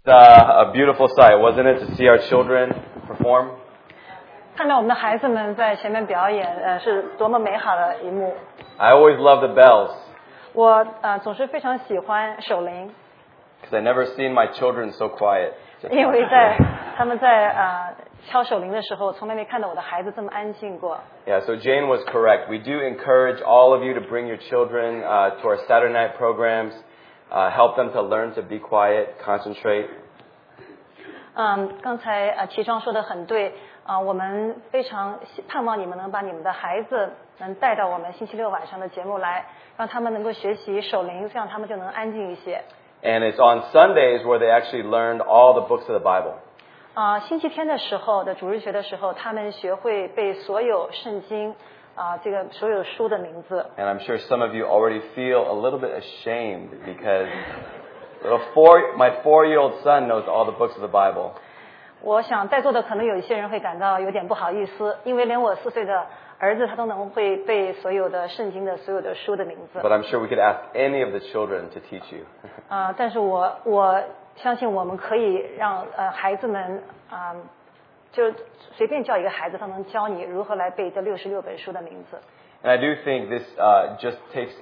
A beautiful sight, wasn't it, to see our children perform? 看到我们的孩子们在前面表演，是多么美好的一幕。 I always love the bells 我总是非常喜欢手铃， because I never seen my children so quiet. 因为他们在敲手铃的时候，从来没看到我的孩子这么安静过。 Yeah, so Jane was correct. We do encourage all of you to bring your children to our Saturday night programs, help them to learn to be quiet, concentrate. 刚才齐庄说的很对我们非常盼望你们能把你们的孩子能带到我们星期六晚上的节目来，让他们能够学习手铃，这样他们就能安静一些。 And it's on Sundays where they actually learned all the books of the Bible. 星期天的时候的主日学的时候，他们学会背所有圣经这个所有书的名字。 And I'm sure some of you already feel a little bit ashamed because my 4-year-old son knows all the books of the Bible. 我想在座的可能有一些人会感到有点不好意思，因为连我4岁的儿子他都能会背所有的圣经的所有的书的名字。 But I'm sure we could ask any of the children to teach you. 但是我相信我们可以让孩子们就随便叫一个孩子，他能教你如何来背这66本书的名字。 And I do think this just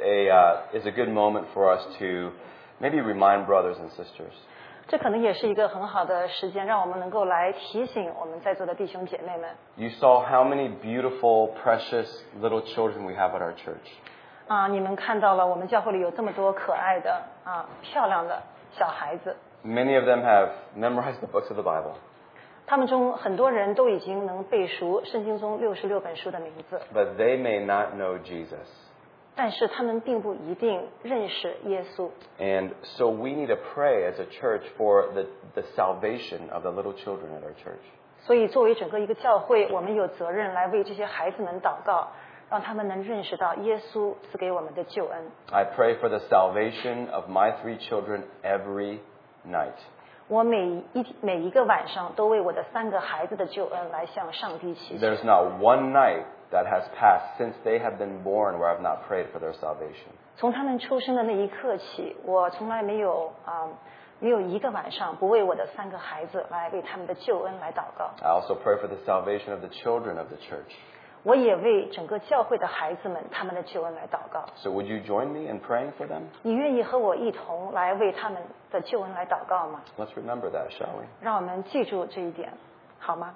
is a good moment for us to maybe remind brothers and sisters. 这可能也是一个很好的时间，让我们能够来提醒我们在座的弟兄姐妹们。 You saw how many beautiful, precious little children we have at our church. 你们看到了我们教会里有这么多可爱的漂亮的小孩子。 Many of them have memorized the books of the Bible. 他们中很多人都已经能背熟圣经中66本书的名字。 But they may not know Jesus. 但是他们并不一定认识耶稣。 And so we need to pray as a church for the salvation of the little children at our church. 所以作为整个一个教会，我们有责任来为这些孩子们祷告，让他们能认识到耶稣赐给我们的救恩。 I pray for the salvation of my 3 children every night. 我每一个晚上都为我的3个孩子的救恩来向上帝祈求。 There's not one night that has passed since they have been born where I've not prayed for their salvation. 从他们出生的那一刻起，我从来没有一个晚上不为我的3个孩子来为他们的救恩来祷告。 I also pray for the salvation of the children of the church. 我也为整个教会的孩子们他们的救恩来祷告。 So would you join me in praying for them? 你愿意和我一同来为他们的救恩来祷告吗？ Let's remember that, shall we? 让我们记住这一点，好吗？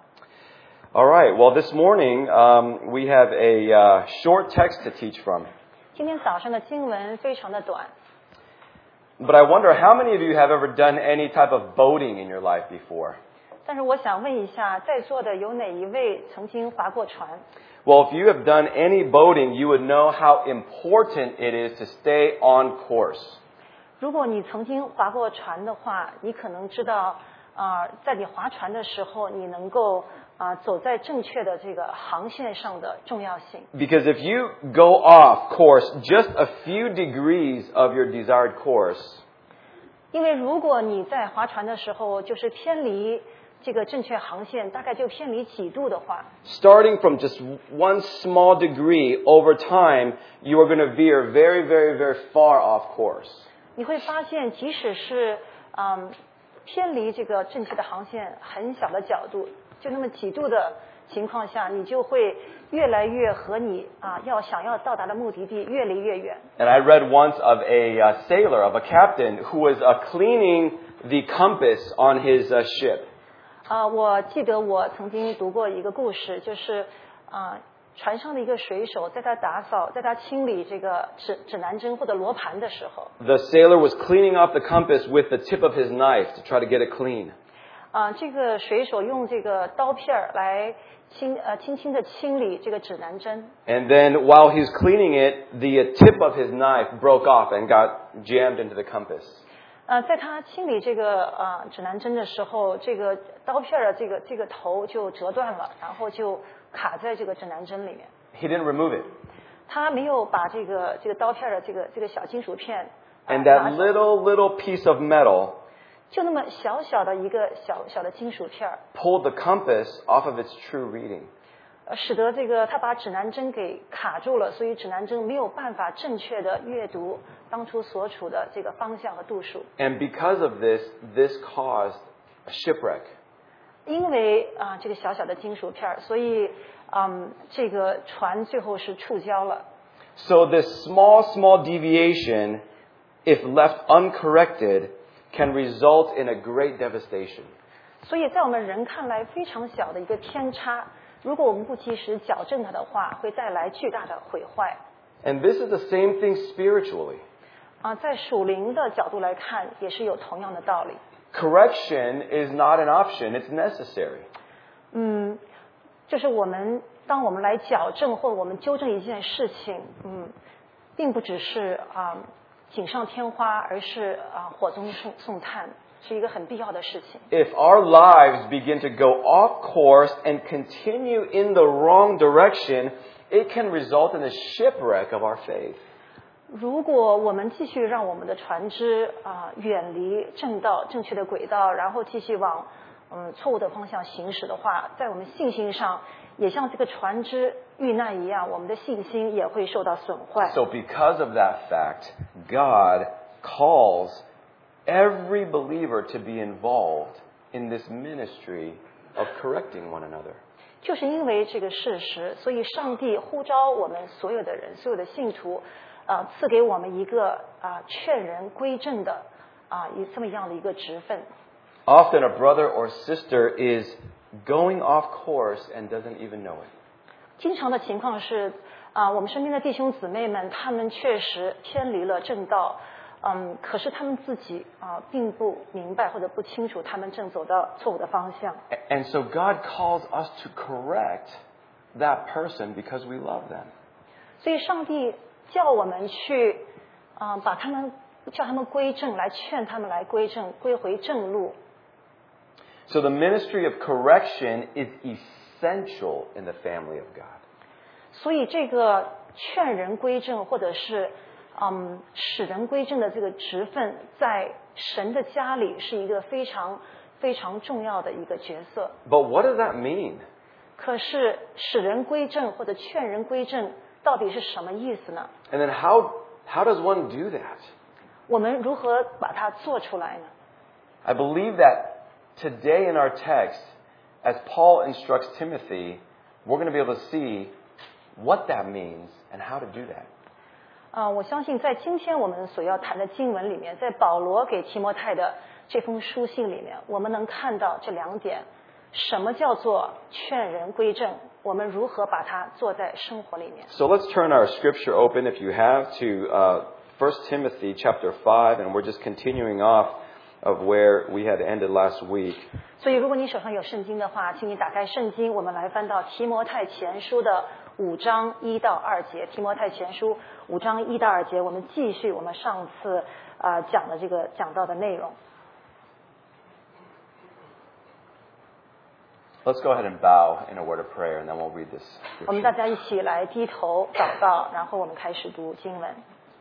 All right. Well, this morning we have a short text to teach from. 今天早上的经文非常的短， But I wonder how many of you have ever done any type of boating in your life before? 但是我想问一下，在座的有哪一位曾经划过船？ Well, if you have done any boating, you would know how important it is to stay on course. 如果你曾经划过船的话，你可能知道在你划船的时候，你能够走在正确的这个航线上的重要性。 Because if you go off course just a few degrees of your desired course, 因为如果你在划船的时候就是偏离这个正确航线，大概就偏离几度的话， starting from just one small degree over time, you are going to veer very, very, very far off course. 你会发现即使是偏离这个正确的航线很小的角度，就那么几度的情况下，你就会越来越和你想要到达的目的地越离越远。 And I read once of a sailor, of a captain, who was cleaning the compass on his ship. 我记得我曾经读过一个故事，就是船上的一个水手，在他打扫，在他清理这个指南针或者罗盘的时候， The sailor was cleaning off the compass with the tip of his knife to try to get it clean. 这个水手用这个刀片来轻轻的清理这个指南针。 And then while he's cleaning it, the tip of his knife broke off and got jammed into the compass. 在他清理这个指南针的时候，这个刀片的这个头就折断了，然后就卡在这个指南针里面。 He didn't remove it. 他没有把这个刀片的这个小金属片 And 拿 that 走 little piece of metal 就那么小小的一个小的金属片 pulled the compass off of its true reading. 使得这个他把指南针给卡住了，所以指南针没有办法正确的阅读当初所处的这个方向和度数。 And because of this, this caused a shipwreck. 因为这个小小的金属片儿，所以这个船最后是触礁了。 So this small deviation, if left uncorrected, can result in a great devastation. 所以在我们人看来非常小的一个偏差，如果我们不及时矫正它的话，会带来巨大的毁坏。 And this is the same thing spiritually. 在属灵的角度来看，也是有同样的道理。 Correction is not an option, it's necessary. 就是当我们来矫正或者我们纠正一件事情，并不只是锦上添花，而是火中送炭，是一个很必要的事情。 If our lives begin to go off course and continue in the wrong direction, it can result in a shipwreck of our faith. 如果我们继续让我们的船只远离正道、正确的轨道，然后继续往错误的方向行驶的话，在我们信心上也像这个船只遇难一样，我们的信心也会受到损坏。 So because of that fact, God calls every believer to be involved in this ministry of correcting one another. 就是因为这个事实，所以上帝呼召我们所有的人，所有的信徒，赐给我们一个劝人归正的这么样的一个职分。 Often a brother or sister is going off course and doesn't even know it. 经常的情况是，我们身边的弟兄姊妹们，他们确实偏离了正道，可是他们自己并不明白或者不清楚他们正走到错误的方向。 And so God calls us to correct that person because we love them. 所以上帝叫我们去叫他们归正，来劝他们来归正，归回正路。 So the ministry of correction is essential in the family of God. 所以这个劝人归正，或者是使人归正的这个职分，在神的家里是一个非常非常重要的一个角色。 But what does that mean? 可是使人归正或者劝人归正到底是什么意思呢？ And then how does one do that? 我们如何把它做出来呢？ I believe that today in our text, as Paul instructs Timothy, we're going to be able to see what that means and how to do that. 我相信在今天我们所要谈的经文里面，在保罗给提摩太的这封书信里面，我们能看到这两点：什么叫做劝人归正？我们如何把它做在生活里面？ So let's turn our scripture open, if you have, to 1 Timothy chapter 5, and we're just continuing off of where we had ended last week. 所以，如果你手上有圣经的话，请你打开圣经，我们来翻到提摩太前书的5章1到2节。提摩太前书5章1到2节，我们继续我们上次讲到的内容。 Let's go ahead and bow in a word of prayer, and then we'll read this 我们大 scripture. 家一起来低头祷告，然后我们开始读经文。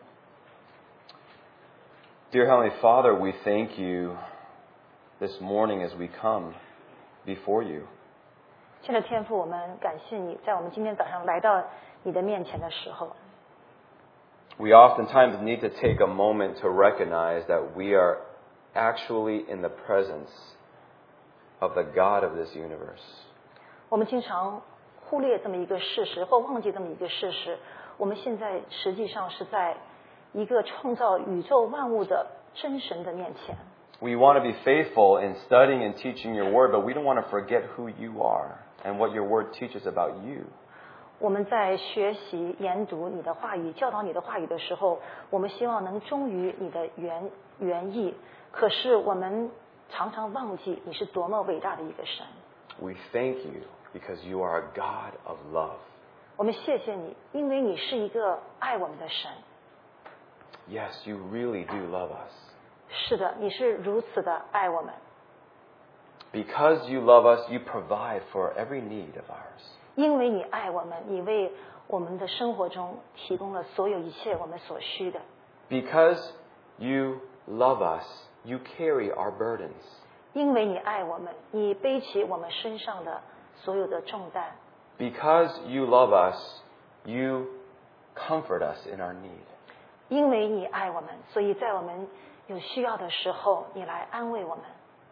Dear Heavenly Father, we thank you this morning as we come before you. 亲爱的天父，我们感谢你，在我们今天早上来到你的面前的时候， We oftentimes need to take a moment to recognize that we are actually in the presence of the God of this universe. 我们经常忽略这么一个事实，或忘记这么一个事实。我们现在实际上是在一个创造宇宙万物的真神的面前。 We want to be faithful in studying and teaching your word, but we don't want to forget who you are and what your word teaches about you. 我们在学习研读你的话语，教导你的话语的时候，我们希望能忠于你的原意。可是我们常常忘记你是多么伟大的一个神。 We thank you because you are a God of love. 我们谢谢你，因为你是一个爱我们的神。 Yes, you really do love us. 是的，你是如此的爱我们。 Because you love us, you provide for every need of ours. 因为你爱我们，你为我们的生活中提供了所有一切我们所需的。 Because you love us, you carry our burdens. 因为你爱我们，你背起我们身上的所有的重担。 Because you love us, you comfort us in our need. 因为你爱我们，所以在我们有需要的时候，你来安慰我们。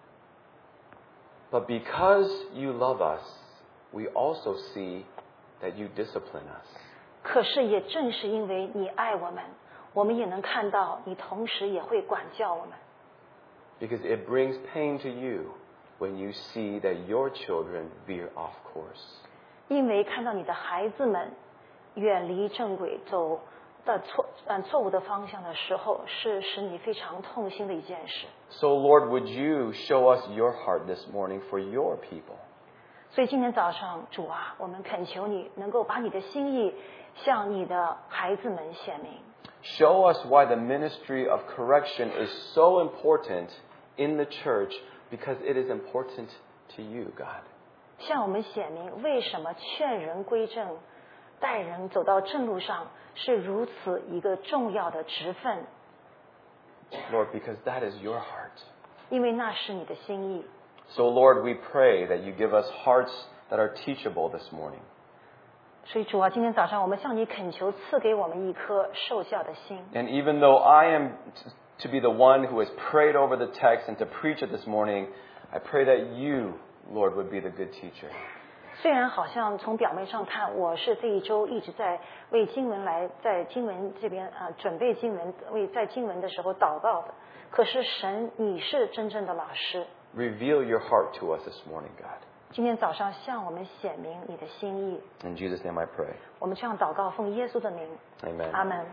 But because you love us, we also see that you discipline us. 可是也正是因为你爱我们，我们也能看到你同时也会管教我们。 Because it brings pain to you when you see that your children veer off course. 因为看到你的孩子们远离正轨，走的错误的方向的时候，是使你非常痛心的一件事。 So Lord, would you show us your heart this morning for your people? 所以今天早上，主啊，我们恳求你能够把你的心意向你的孩子们显明。 Show us why the ministry of correction is so important in the church, because it is important to you, God. 向我们显明为什么劝人归正、带人走到正路上是如此一个重要的职分。 Lord, because that is your heart. 因为那是你的心意。 So Lord, we pray that you give us hearts that are teachable this morning. 所以主啊，今天早上我们向你恳求，赐给我们一颗受教的心。 And even though I am to be the one who has prayed over the text and to preach it this morning, I pray that you, Lord, would be the good teacher. 虽然好像从表面上看，我是这一周一直在为经文在经文这边准备经文，为在经文的时候祷告的。可是神，你是真正的老师。 Reveal your heart to us this morning, God. 今天早上向我们显明你的心意。 In Jesus' name I pray. 我们这样祷告，奉耶稣的名。 Amen. 阿门。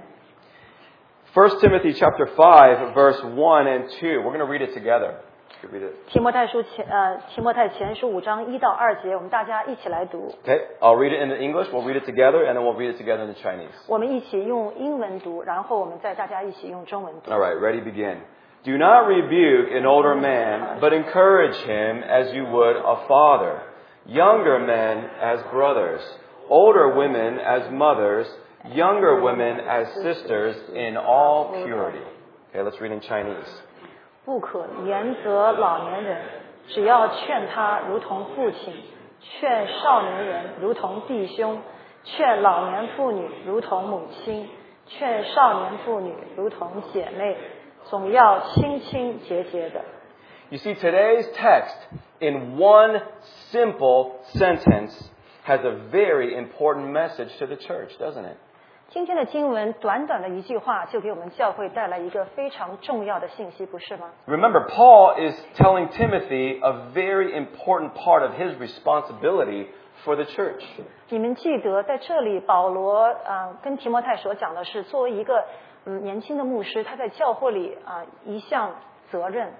1 Timothy chapter 5, verse 1 and 2. We're going to read it together. You read it. 提摩太前书5章1到2节，我们大家一起来读。 Okay, I'll read it in the English. We'll read it together, and then we'll read it together in the Chinese. 我们一起用英文读，然后我们再大家一起用中文读。 All right, ready, begin. Do not rebuke an older man, but encourage him as you would a father. Younger men as brothers. Older women as mothers. Younger women as sisters in all purity. Okay, let's read in Chinese. 不可严责老年人，只要劝他如同父亲，劝少年人如同弟兄，劝老年妇女如同母亲，劝少年妇女如同姐妹，总要清清洁洁的。 You see, today's text, in one simple sentence, has a very important message to the church, doesn't it? 今天的经文短短的一句话，就给我们教会带来一个非常重要的信息，不是吗？ Remember, Paul is telling Timothy a very important part of his responsibility for the church. 你们记得在这里，保罗跟提摩太所讲的是，作为一个年轻的牧师，他在教会里一项责任。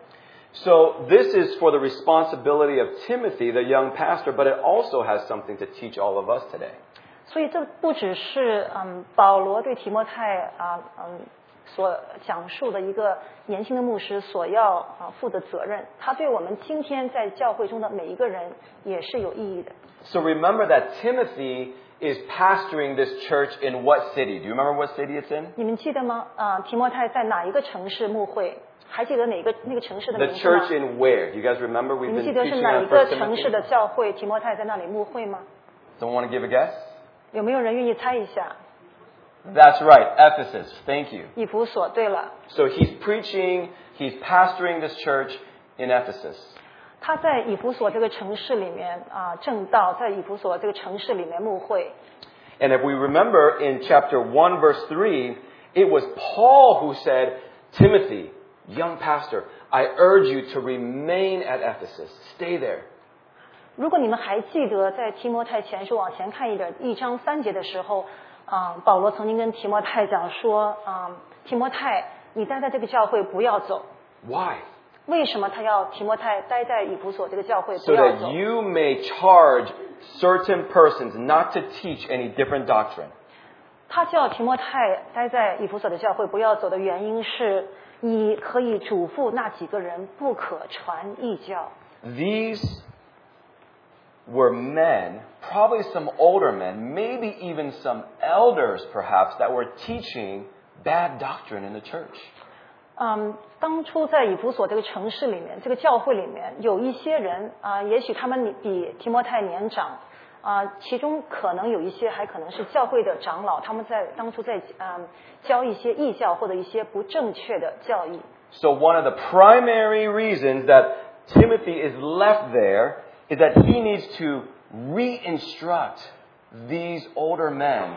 So this is for the responsibility of Timothy, the young pastor, but it also has something to teach all of us today. 所以这不只是保罗对提摩太所讲述的一个年轻的牧师所要负的责任，他对我们今天在教会中的每一个人也是有意义的。 So remember that Timothy is pastoring this church in what city? Do you remember what city it's in? 你们记得吗？提摩太在哪一个城市牧会？还记得那个城市的 The 名字吗？ church in where? You guys remember? We've 你们 been 记得是 teaching 哪 on 一个 1 城市 Timothy. 的教会？提摩太在那里牧会吗？ Someone want to give a guess? 有没有人愿意猜一下？ That's right, Ephesus. Thank you. 以弗所，对了， So he's preaching, he's pastoring this church in Ephesus. 他在以弗所这个城市里面正道，在以弗所这个城市里面牧会。 And if we remember in chapter 1 verse 3, it was Paul who said, Timothy, young pastor, I urge you to remain at Ephesus. Stay there. 如果你们还记得，在提摩太前书往前看一点，1章3节的时候，保罗曾经跟提摩太讲说，提摩太，你待在这个教会不要走。 Why? 为什么他要提摩太待在以弗所这个教会 So 不要 that 走？ you may charge certain persons not to teach any different doctrine. 他叫提摩太待在以弗所的教会不要走的原因是，你可以嘱咐那几个人不可传异教。 These were men, probably some older men, maybe even some elders perhaps, that were teaching bad doctrine in the church. 当初在以弗所这个城市里面，这个教会里面有一些人也许他们比提摩太年长， 其中可能有一些还可能是教会的长老，他们当初在教一些异教或者一些不正确的教义。 So one of the primary reasons that Timothy is left there is that he needs to re-instruct these older men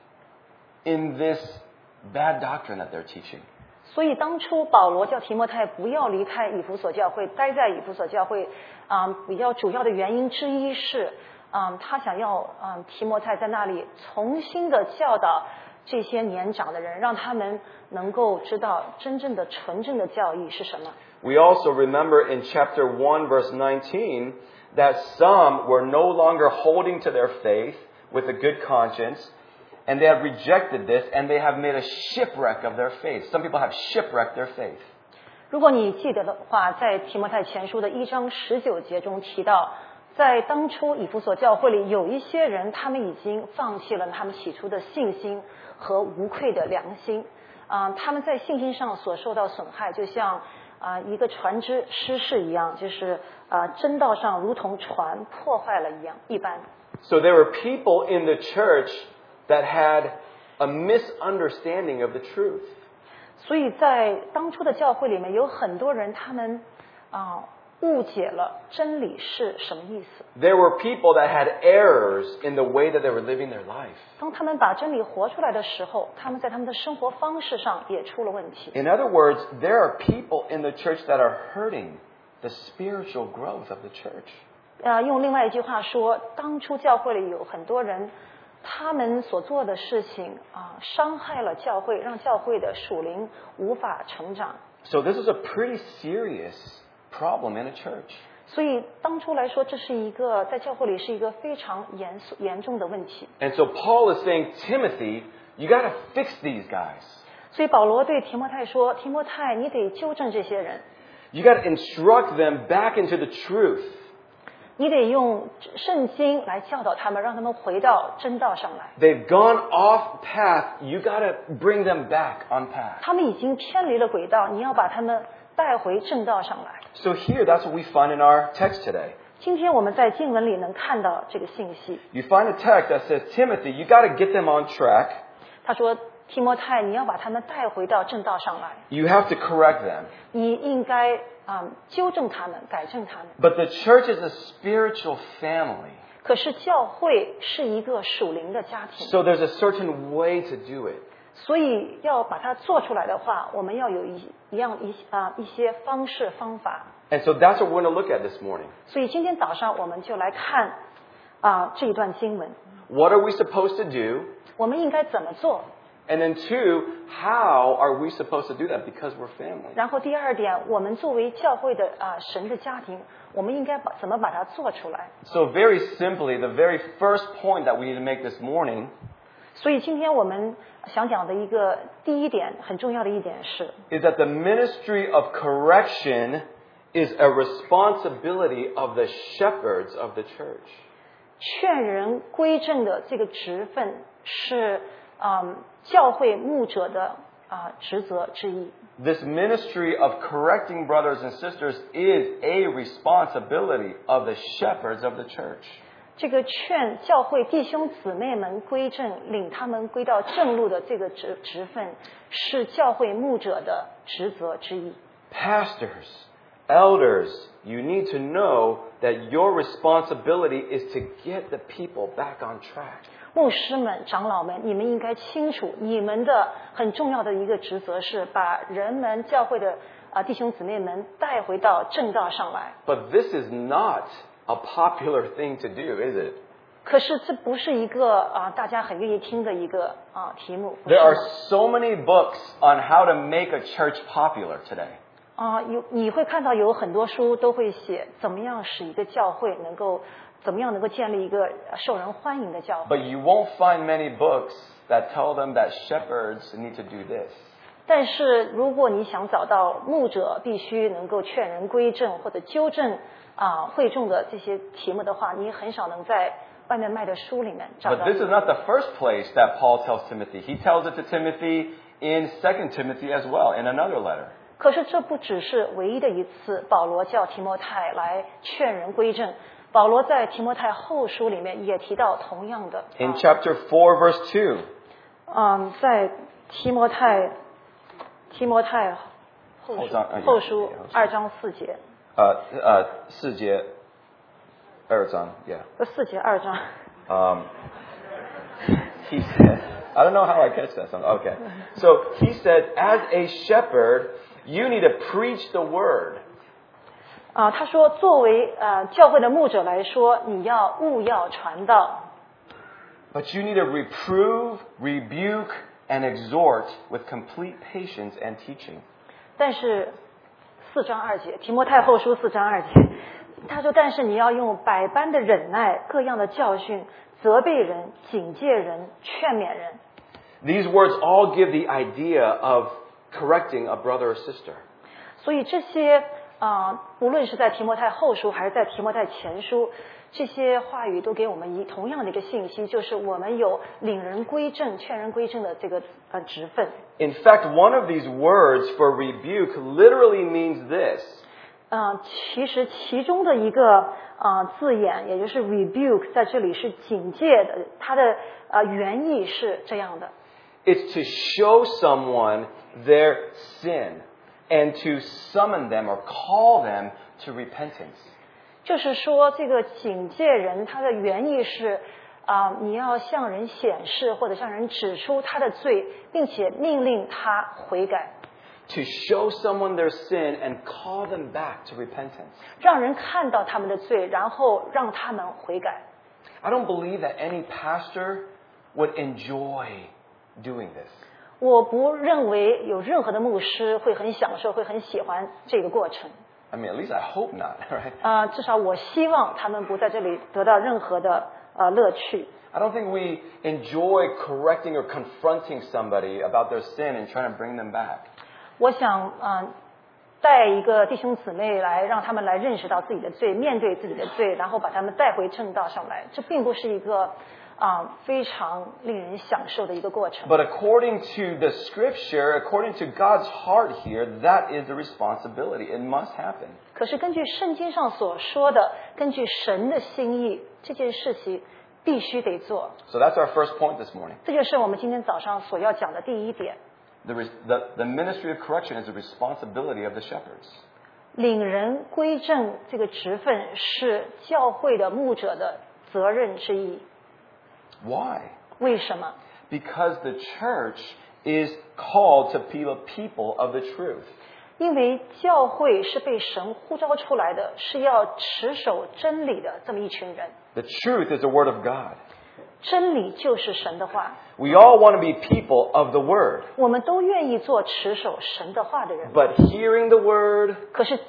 in this bad doctrine that they're teaching. 所以当初保罗叫提摩太不要离开以弗所教会，待在以弗所教会，比较主要的原因之一是，他想要提摩太在那里重新的教导这些年长的人，让他们能够知道真正的纯正的教义是什么。 We also remember in chapter 1 verse 19 that some were no longer holding to their faith with a good conscience, and they have rejected this, and they have made a shipwreck of their faith. Some people have shipwrecked their faith. 如果你记得的话，在提摩太前书的1章19节中提到，在当初以弗所教会里有一些人，他们已经放弃了他们起初的信心和无愧的良心。他们在信心上所受到损害，就像一个船只失事一样，就是真道上如同船破坏了一般。 So there were people in the church that had a misunderstanding of the truth. 所以在当初的教会里面，有很多人他们误解了真理是什么意思。 There were people that had errors in the way that they were living their life. 当他们把真理活出来的时候，他们在他们的生活方式上也出了问题。 In other words, there are people in the church that are hurting the spiritual growth of the church. 用另外一句话说，当初教会里有很多人，他们所做的事情伤害了教会，让教会的属灵无法成长。 So this is a pretty serious problem in a church. 所以当初来说，这是一个在教会里是一个非常严重的问题。 And so Paul is saying, Timothy, you got to fix these guys. 所以保罗对提摩太说：“提摩太，你得纠正这些人， You got to instruct them back into the truth. 你得用圣经来教导他们，让他们回到真道上来。 They've gone off path. You got to bring them back on path. 他们已经偏离了轨道，你要把他们带回正道上来。” So here, that's what we find in our text today. 今天我们在经文里能看到这个信息。 You find a text that says, Timothy, you got to get them on track. 他说：“提摩太，你要把他们带回到正道上来， You have to correct them. 你应该纠正他们，改正他们。 But the church is a spiritual family. 可是教会是一个属灵的家庭， So there's a certain way to do it. 所以要把它做出来的话，我们要有一些方式方法。 And so that's what we're going to look at this morning. 所以今天早上我们就来看这一段经文， What are we supposed to do? 我们应该怎么做？ And then two, how are we supposed to do that? Because we're family. 然后第二点，我们作为教会的神的家庭，我们应该怎么把它做出来？ So very simply, the very first point that we need to make this morning 所以今天我们想讲的第一点，很重要的一点是， is that the ministry of correction is a responsibility of the shepherds of the church. 劝人归正的这个职分是教会牧者的职责之一。 This ministry of correcting brothers and sisters is a responsibility of the shepherds of the church. 这个劝教会弟兄姊妹们归正，领他们归到正路的这个职分，是教会牧者的职责之一。 Pastors, elders, you need to know that your responsibility is to get the people back on track. 牧师们、长老们，你们应该清楚，你们的很重要的一个职责是把人们、教会的弟兄姊妹们带回到正道上来。 But this is not a popular thing to do, is it? 可是这不是一个大家很愿意听的一个题目。 There are so many books on how to make a church popular today. 你会看到有很多书都会写怎么样使一个教会怎么样能够建立一个受人欢迎的教会。 But you won't find many books that tell them that shepherds need to do this. 但是如果你想找到牧者必须能够劝人归正或者纠正会众的这些题目的话，你很少能在外面卖的书里面找 But 到。 this is not the first place that Paul tells Timothy. He tells it to Timothy in 2 Timothy as well, in another letter. 可是这不只是唯一的一次保罗叫提摩太来劝人归正， 保罗在提摩太后书里面也提到同样的。 In chapter 4, verse 2. 在提摩太后书2章4节。 4节2章 yeah. 4节2章。 He said, I don't know how I catch that song. Okay. So he said, as a shepherd, you need to preach the word. 他说作为教会的牧者来说，你要务要传道。 But you need to reprove, rebuke, and exhort with complete patience and teaching. 但是4章2节，提摩太后书4章2节，他说，但是你要用百般的忍耐，各样的教训，责备人，警戒人，劝勉人。 These words all give the idea of correcting a brother or sister. 所以这些无论是在提摩太后书还是在提摩太前书，这些话语都给我们同样的一个信息，就是我们有领人归正、劝人归正的这个职分。 In fact, one of these words for rebuke literally means this. 其实其中的一个字眼，也就是 rebuke， 在这里是警戒的，它的原意是这样的。 It's to show someone their sin and to summon them or call them to repentance. 就是说，这个警戒人，它的原意是你要向人显示或者向人指出他的罪，并且命令他悔改。 To show someone their sin and call them back to repentance. 让人看到他们的罪，然后让他们悔改。 I don't believe that any pastor would enjoy doing this. 我不认为有任何的牧师会很享受、会很喜欢这个过程。 I mean, at least I hope not, right? 至少我希望他们不在这里得到任何的乐趣。 I don't think we enjoy correcting or confronting somebody about their sin and trying to bring them back. 我想带一个弟兄姊妹来，让他们来认识到自己的罪，面对自己的罪，然后把他们带回正道上来。这并不是一个非常令人享受的一个过程。 But according to the scripture, according to God's heart here, that is the responsibility. It must happen. 可是根据圣经上所说的，根据神的心意，这件事情必须得做。 So that's our first point this morning. 这就是我们今天早上所要讲的第一点。 The ministry of correction is the responsibility of the shepherds. 领人归正这个职分是教会的牧者的责任之一。 Why? 为什么？ Because the church is called to be the people of the truth. 因为教会是被神呼召出来的，是要持守真理的这么一群人。 The truth is the word of God. 真理就是神的话。 We all want to be people of the word. 我们都愿意做持守神的话的人。 But hearing the word, 可是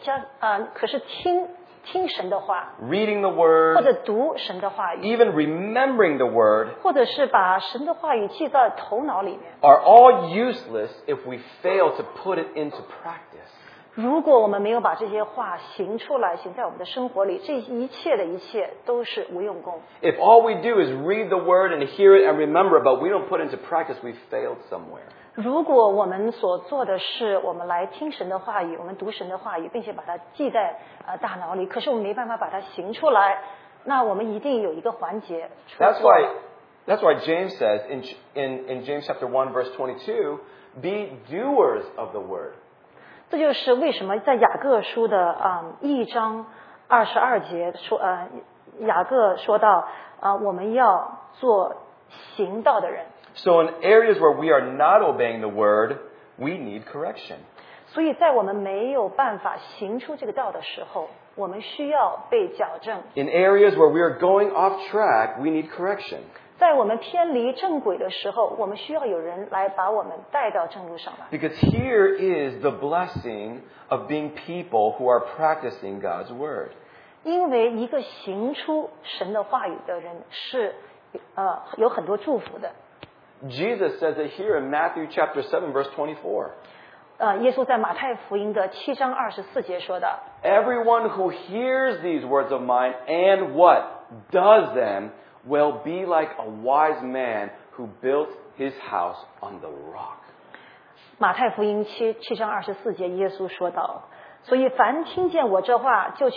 听神的话， reading the 或 word, 者读神的话语， even remembering the word, 或者是把神的话语记在头脑里面， are all useless if we fail to put it into practice. 如果我们没有把这些话行出来，行在我们的生活里，这一切都是无用功。 If all we do is read the word and hear it and remember it, but we don't put it into practice, we failed somewhere. 如果我们所做的是我们来听神的话语，我们读神的话语，并且把它记在大脑里，可是我们没办法把它行出来，那我们一定有一个环节出错了。 That's why James says in James chapter 1 verse 22, be doers of the word. 这就是为什么在雅各书的1章22节说雅各说到我们要做行道的人。 So in areas where we are not obeying the word, we need correction. 所以在我们没有办法行出这个道的时候，我们需要被矫正。 In areas where we are going off track, we need correction. 在我们偏离正轨的时候，我们需要有人来把我们带到正路上来。 Because here is the blessing of being people who are practicing God's word. 因为一个行出神的话语的人是有很多祝福的。 Jesus says it here in Matthew chapter 7 verse 24. 耶稣在马太福音的7章24节说的 Everyone who hears these words of mine and what does them will be like a wise man who built his house on the rock. 马太福音7章24节耶稣说道，所以凡听见我这话就去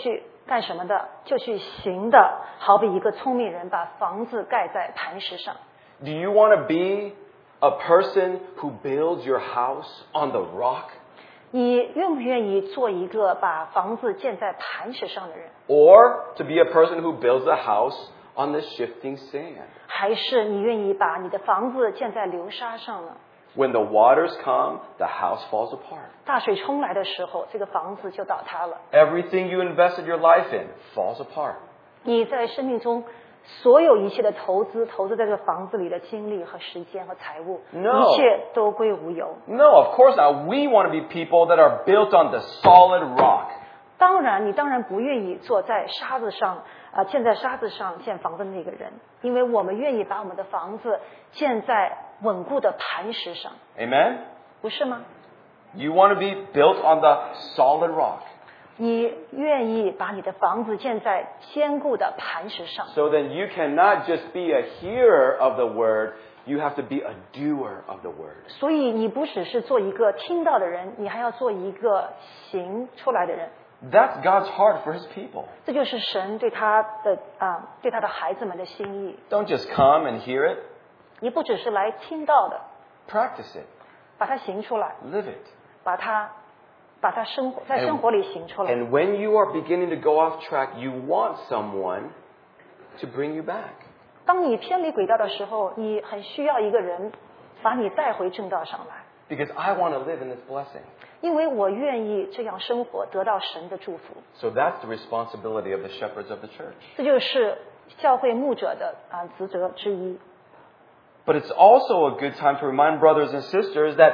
干什么的就去行的，好比一个聪明人把房子盖在磐石上。 Do you want to be a person who builds your house on the rock? 你愿不愿意做一个把房子建在磐石上的人？ Or to be a person who builds a house on the shifting sand? 还是你愿意把你的房子建在流沙上呢？ When the waters come, the house falls apart. 大水冲来的时候，这个房子就倒塌了。 Everything you invested your life in falls apart. 你在生命中所有一切的投资在这个房子里的精力和时间和财物， No. 一切都归无有。 No, of course not. We want to be people that are built on the solid rock. 当然，你当然不愿意坐在沙子上建在沙子上建房子的那个人，因为我们愿意把我们的房子建在稳固的磐石上， Amen? 不是吗？ You want to be built on the solid rock. 你愿意把你的房子建在坚固的磐石上， So then you cannot just be a hearer of the word, you have to be a doer of the word. 所以你不只是做一个听到的人，你还要做一个行出来的人。 That's God's heart for his people. 这就是神对他的孩子们的心意。 Don't just come and hear it, 你不只是来听到的， practice it, 把它行出来， live it. 把它在生活里行出来。 And when you are beginning to go off track, you want someone to bring you back. 当你偏离轨道的时候，你很需要一个人把你带回正道上来， Because I want to live in this blessing. 因为我愿意这样生活，得到神的祝福。 So that's the responsibility of the shepherds of the church. 这就是教会牧者的职责之一。 But it's also a good time to remind brothers and sisters that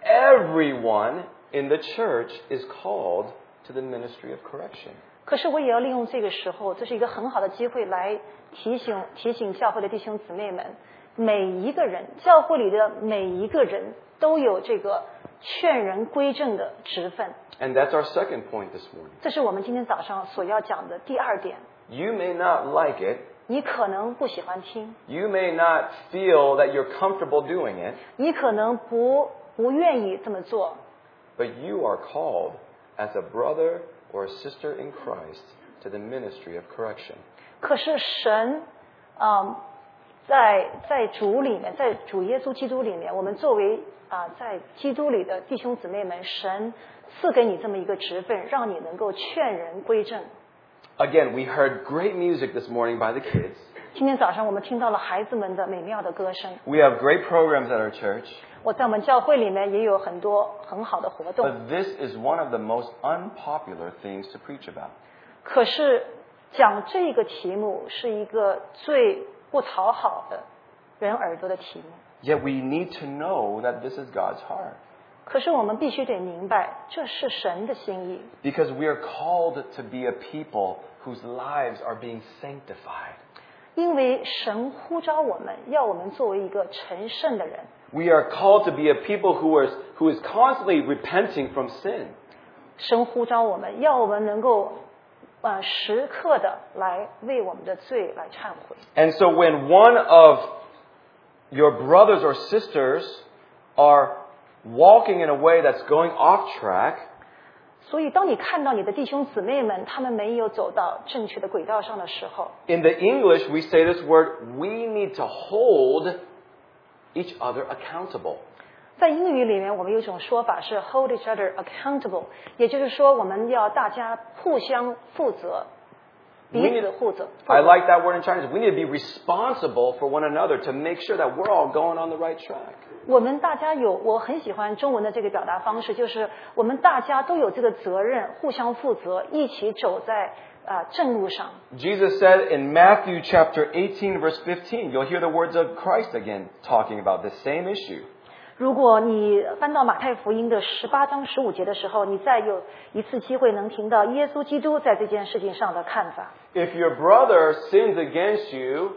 everyone in the church is called to the ministry of correction. 可是我也要利用这个时候，这是一个很好的机会来提醒教会的弟兄姊妹们，每一个人，教会里的每一个人都有这个劝人归正的职分。 And that's our second point this morning. 这是我们今天早上所要讲的第二点。 You may not like it. 你可能不喜欢听， You may not feel that you're comfortable doing it. 你可能不愿意这么做， But you are called as a brother or a sister in Christ to the ministry of correction. 可是神，在主里面，在主耶稣基督里面，我们作为在基督里的弟兄姊妹们，神赐给你这么一个职分，让你能够劝人归正。 Again, we heard great music this morning by the kids. 今天早上我们听到了孩子们的美妙的歌声。 We have great programs at our church. 我在我们教会里面也有很多很好的活动， But this is one of the most unpopular things to preach about. 可是讲这个题目是一个最不讨好的人耳朵的题目。 Yet we need to know that this is God's heart. 可是我们必须得明白，这是神的心意， Because we are called to be a people whose lives are being sanctified. 因为神呼召我们，要我们作为一个成圣的人。 We are called to be a people who is constantly repenting from sin. 神呼召我们，要我们能够时刻的来为我们的罪来忏悔。 And so when one of your brothers or sisters are walking in a way that's going off track, 所以，当你看到你的弟兄姊妹们他们没有走到正确的轨道上的时候， in the English we say this word, we need to hold each other accountable. 在英语里面，我们有一种说法是 hold each other accountable， 也就是说，我们要大家互相负责，彼此负责。 I like that word in Chinese. We need to be responsible for one another to make sure that we're all going on the right track. 我们大家我很喜欢中文的这个表达方式，就是我们大家都有这个责任，互相负责，一起走在正路上。 Jesus said in Matthew chapter 18 verse 15, you'll hear the words of Christ again talking about the same issue. 如果你翻到马太福音的18章15节的时候，你再有一次机会能听到耶稣基督在这件事情上的看法。 If your brother sins against you,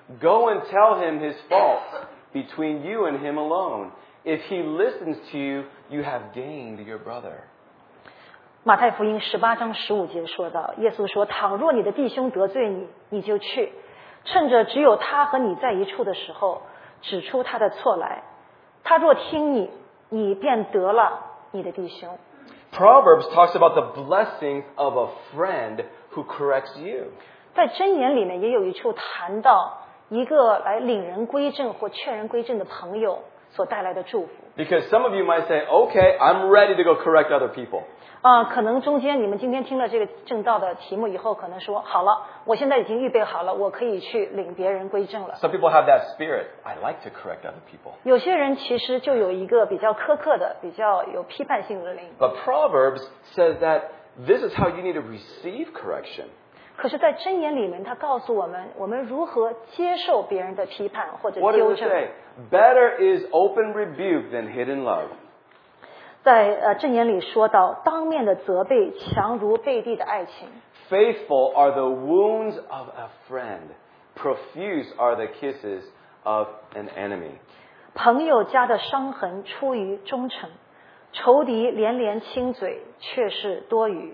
go and tell him his fault between you and him alone. If he listens to you, you have gained your brother. 马太福音18章15节说到，耶稣说：“倘若你的弟兄得罪你，你就去，趁着只有他和你在一处的时候，指出他的错来。他若听你，你便得了你的弟兄。” Proverbs talks about the blessings of a friend who corrects you. 在箴言里面也有一处谈到一个来领人归正或劝人归正的朋友所带来的祝福。 Because some of you might say, okay, I'm ready to go correct other people. 可能中间你们今天听了这个正道的题目以后，可能说好了，我现在已经预备好了，我可以去领别人归正了。 Some people have that spirit. I like to correct other people. 有些人其实就有一个比较苛刻的、比较有批判性的灵。 But Proverbs says that this is how you need to receive correction. 可是，在箴言里面，他告诉我们，我们如何接受别人的批判或者 What 纠 does it 正。 say? Better is open rebuke than hidden love. 在箴言里说到，当面的责备强如背地的爱情。 Faithful are the wounds of a friend. Profuse are the kisses of an enemy. 朋友家的伤痕出于忠诚，仇敌连连亲嘴却是多余。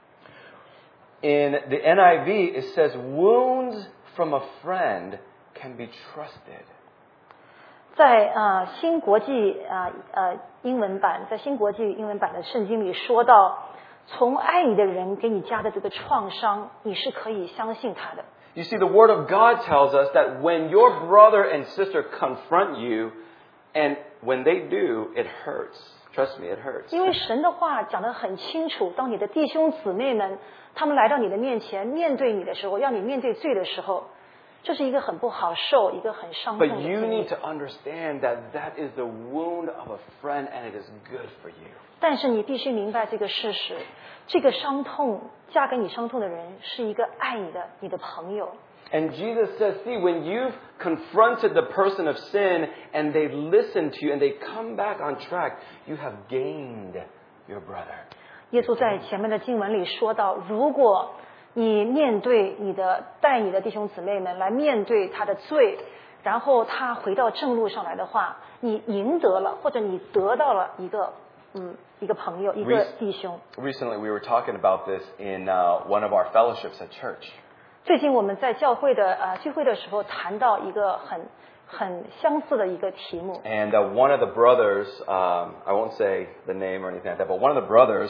In the NIV, it says, wounds from a friend can be trusted. 在新国际英文版，在新国际英文版的圣经里说到，从爱你的人给你加的这个创伤，你是可以相信他的。 You see, the Word of God tells us that when your brother and sister confront you, and when they do, it hurts. Trust me, it hurts. 因为神的话讲得很清楚，当你的弟兄姊妹们他们来到你的面前，面对你的时候，要你面对罪的时候，这是一个很不好受、一个很伤痛 But 的 you 经 need 历。 to understand that that is the wound of a friend, and it is good for you. 但是你必须明白这个事实，这个伤痛嫁给你伤痛的人是一个爱你的朋友。 And Jesus says, see, when you've confronted the person of sin and they've listened to you and they come back on track, you have gained your brother. 耶稣在前面的经文里说到，如果你面对带你的弟兄姊妹们来面对他的罪，然后他回到正路上来的话，你赢得了，或者你得到了一个朋友，一个弟兄。 Recently, we were talking about this in one of our fellowships at church. 最近我们在教会的聚会的时候谈到一个很相似的一个题目。 And one of the brothers, I won't say the name or anything like that, but one of the brothers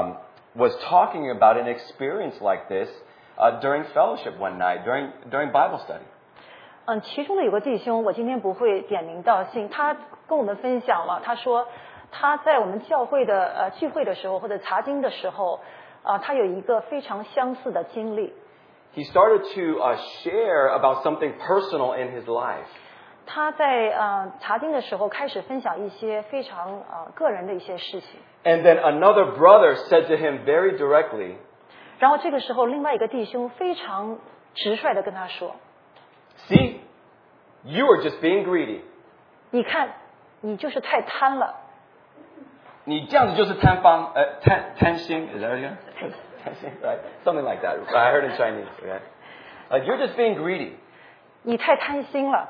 was talking about an experience like this during fellowship one night, during Bible study. 其中的有个弟兄，我今天不会点名道姓，他跟我们分享了，他说他在我们教会的聚会的时候或者查经的时候，他有一个非常相似的经历。 He started to share about something personal in his life. 他在查经的时候开始分享一些非常个人的一些事情。 And then another brother said to him very directly, 然后这个时候，另外一个弟兄非常直率的跟他说 see, you are just being greedy. 你看，你就是太贪了。 你这样子就是贪心, is that right? Right? Something like that. I heard in Chinese. Okay? Like you're just being greedy. 你太贪心了。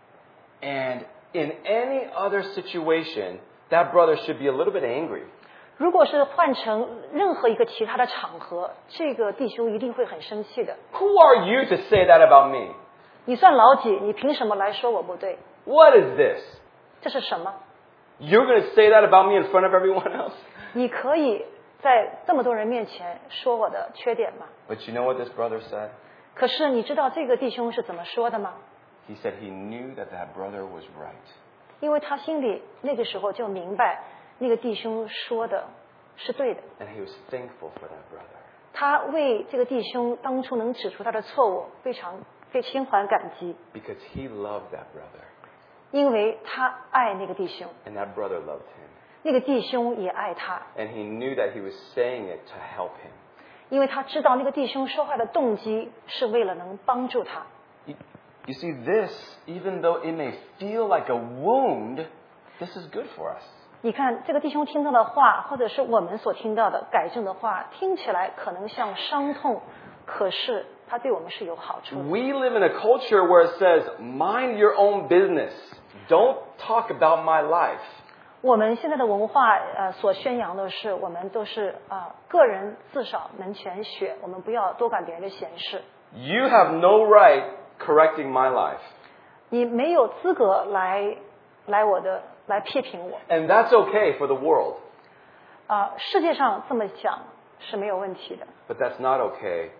And in any other situation, that brother should be a little bit angry. 如果是换成任何一个其他的场合，这个弟兄一定会很生气的。 Who are you to say that about me? 你算老几？你凭什么来说我不对？ What is this? 这是什么？ You're going to say that about me in front of everyone else? 你可以在这么多人面前说我的缺点吗？ But you know what this brother said? 可是你知道这个弟兄是怎么说的吗？ He said he knew that that brother was right. 因为他心里那个时候就明白那个弟兄说的是对的。 And he was thankful for that brother. 他为这个弟兄当初能指出他的错误非常心怀感激， Because he loved that brother. 因为他爱那个弟兄， And that brother loved him. 那个弟兄也爱他， And he knew that he was saying it to help him. 因为他知道那个弟兄说话的动机是为了能帮助他。 You see, this, even though it may feel like a wound, this is good for us. 你看这个弟兄听到的话，或者是我们所听到的改正的话，听起来可能像伤痛，可是它对我们是有好处的。 We live in a culture where it says, mind your own business. Don't talk about my life. 我们现在的文化所宣扬的是，我们都是个人自扫门前雪，我们不要多管别人的闲事。 You have no right correcting my life. 你没有资格来批评我。 And that's okay for the world. 世界上这么想是没有问题的， But that's not okay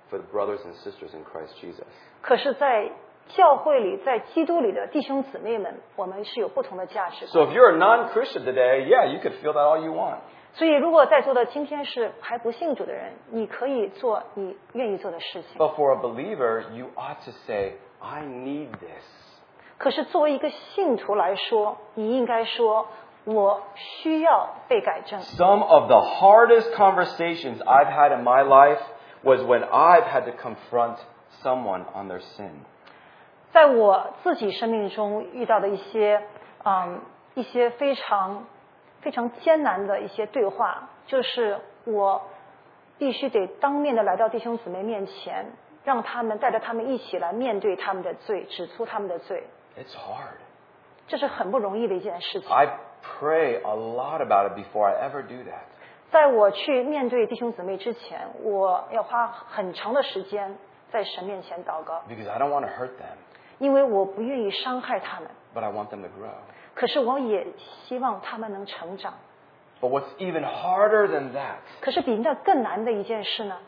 for the brothers and sisters in Christ Jesus. 可是，在教会里，在基督里的弟兄姊妹们，我们是有不同的价值观。 So if you're a non-Christian today, yeah, you could feel that all you want. 所以，如果在座的今天是还不信主的人，你可以做你愿意做的事情。 But for a believer, you ought to say, I need this. 可是，作为一个信徒来说，你应该说，我需要被改正。 Some of the hardest conversations I've had in my life was when I've had to confront someone on their sin. 在我自己生命中遇到的一些非常非常艰难的一些对话，就是我必须得当面的来到弟兄姊妹面前，让他们带着他们一起来面对他们的罪，指出他们的罪。 It's hard. 这是很不容易的一件事情。 I pray a lot about it before I ever do that. 在我去面对弟兄姊妹之前，我要花很长的时间在神面前祷告， Because I don't want to hurt them, 因为我不愿意伤害他们， but I want them to grow. 可是我也希望他们能成长。 But what's even harder than that 可是比那更难的一件事呢，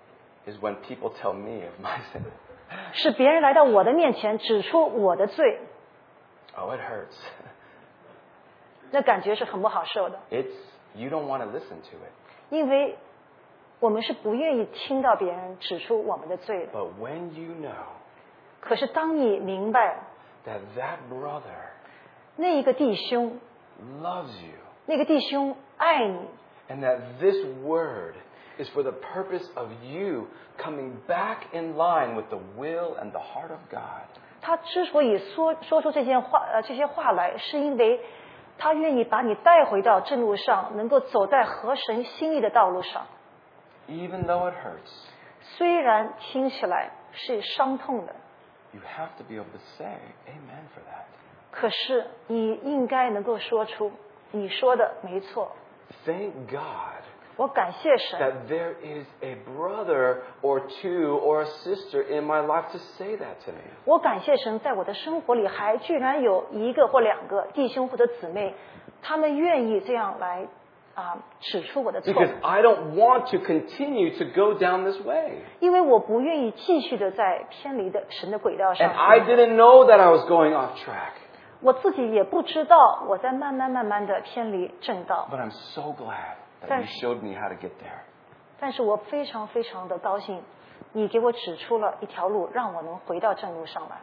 is when people tell me of my sin. 是别人来到我的面前指出我的罪， Oh, it hurts. 那感觉是很不好受的， You don't want to listen to it. 因为我们是不愿意听到别人指出我们的罪的。 But when you know 可是当你明白 that brother 那一个弟兄， loves you, 那个弟兄爱你， and that this word is for the purpose of you coming back in line with the will and the heart of God. 他之所以说出这些话来，是因为他愿意把你带回到正路上，能够走在合神心意的道路上。 Even though it hurts, 虽然听起来是伤痛的， you have to be able to say amen for that. 可是你应该能够说出你说的没错。 Thank God 我感谢神， that there is a brother or two or a sister in my life to say that to me. 我感谢神，在我的生活里还居然有一个或两个弟兄或者姊妹，他们愿意这样来指出我的错误， Because I don't want to continue to go down this way. 因为我不愿意继续的在偏离的神的轨道 And 上。 I didn't know that I was going off track. 我自己也不知道我在慢慢的偏离正道， But I'm so glad that you showed me how to get there. 但是我非常非常的高兴，你给我指出了一条路，让我能回到正路上来。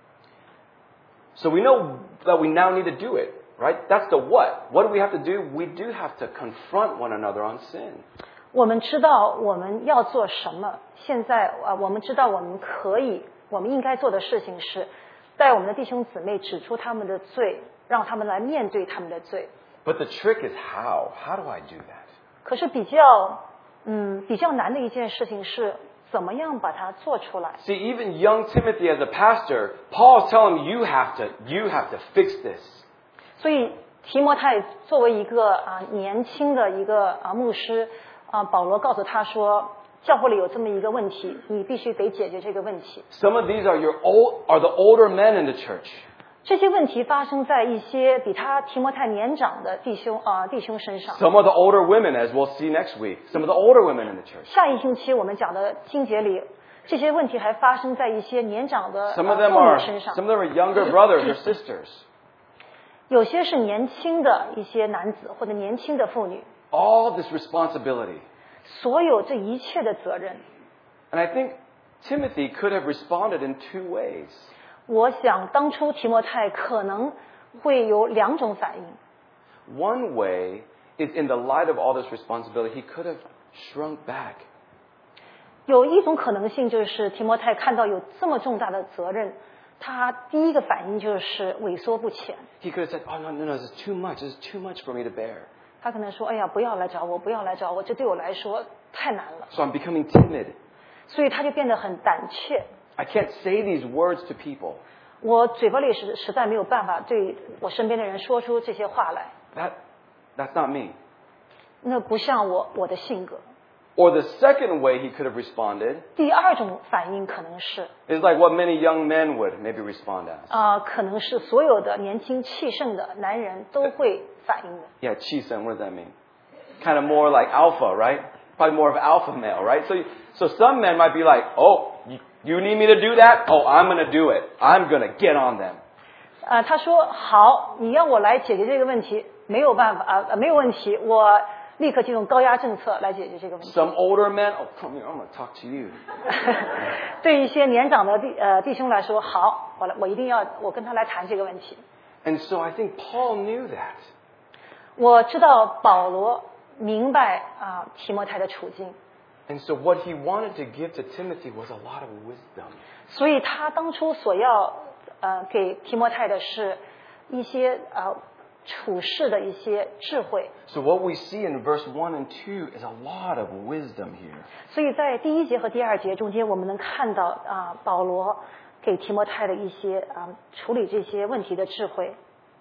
So we know that we now need to do it, right? That's the what. What do we have to do? We do have to confront one another on sin. 我们知道我们要做什么，现在我们知道我们应该做的事情是带我们的弟兄姊妹指出他们的罪，让他们来面对他们的罪。 But the trick is how? How do I do that? 可是比较难的一件事情是怎么样把它做出来。 See, even young Timothy as a pastor, Paul's telling him, you have to fix this. 所以提摩太作为一个年轻的一个牧师保罗告诉他说，教会里有这么一个问题，你必须得解决这个问题。 Some of these are the older men in the church. 这些问题发生在一些比他提摩太年长的弟兄身上。 Some of the older women, as we'll see next week. Some of the older women in the church. 下一星期我们讲的经节里，这些问题还发生在一些年长的 Some of them 妇 are 女身上。 younger brothers or sisters. 有些是年轻的一些男子或者年轻的妇女， All this responsibility. 所有这一切的责任。 And I think Timothy could have responded in two ways. 我想当初提摩太可能会有两种反应。 One way is in the light of all this responsibility, he could have shrunk back. 有一种可能性就是提摩太看到有这么重大的责任，他第一个反应就是畏缩不前。 He could have said, oh, no, this is too much. This is too much for me to bear. 他可能说：“哎呀，不要来找我，不要来找我，这对我来说太难了。 So I'm becoming timid. ” 所以他就变得很胆怯。 I can't say these words to people. 我嘴巴里实在没有办法对我身边的人说出这些话来， That's not me. 那不像我的性格。 Or the second way he could have responded 第二种反应可能是 is like what many young men would maybe respond as. 可能是所有的年轻气盛的男人都会反应的。 Yeah, chisan, what does that mean? Kind of more like alpha, right? probably more of alpha male, right? So some men might be like, oh, you need me to do that? Oh, I'm going to do it. I'm going to get on them. 他说好，你要我来解决这个问题，没有办法没有问题，我立刻就用高压政策来解决这个问题。 Some older men, oh, come here, I'm going to talk to you. 对一些年长的弟兄来说，好，我一定要我跟他来谈这个问题。 And so I think Paul knew that. 我知道保罗明白提摩太的处境。 And so what he wanted to give to Timothy was a lot of wisdom. 所以他当初所要给提摩太的是一些处事的一些智慧。 So what we see in verse 1 and 2 is a lot of wisdom here. 所以在第1节和第2节中间，我们能看到保罗给提摩太的一些处理这些问题的智慧。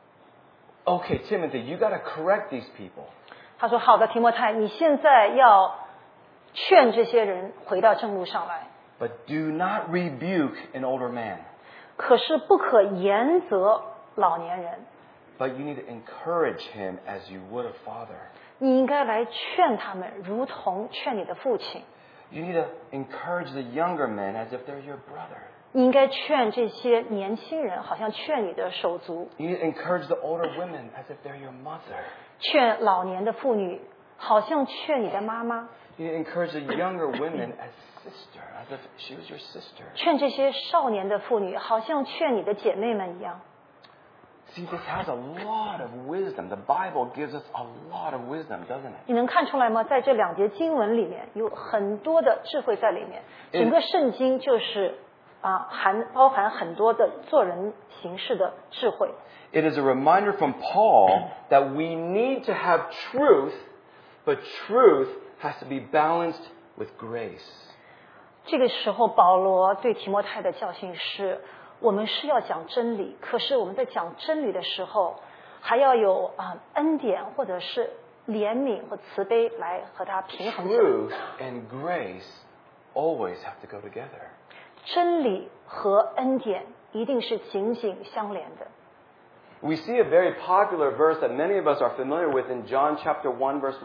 Okay, Timothy, you got to correct these people. 他说：“好的，提摩太，你现在要劝这些人回到正路上来。 But do not rebuke an older man. 可是不可严责老年人， But you need to encourage him as you would a father. 你应该来劝他们，如同劝你的父亲。 You need to encourage the younger men as if they're your brother. 你应该劝这些年轻人，好像劝你的手足； You need to encourage the older women as if they're your mother. 劝老年的妇女，好像劝你的妈妈； You need to encourage the younger women as sister, as if she was your sister. 劝这些少年的妇女，好像劝你的姐妹们一样。 See, this has a lot of wisdom. The Bible gives us a lot of wisdom, doesn't it? 你能看出来吗？在这2节经文里面，有很多的智慧在里面。整个圣经就是包含很多的做人行事的智慧。 It is a reminder from Paul that we need to have truth, but truth has to be balanced with grace. 这个时候，保罗对提摩太的教训是：我们是要讲真理，可是我们在讲真理的时候，还要有恩典或者是怜悯和慈悲来和它平衡起来。 Truth and grace always have to go together. 真理和恩典一定是紧紧相连的。 We see a very popular verse that many of us are familiar with in John chapter 1 verse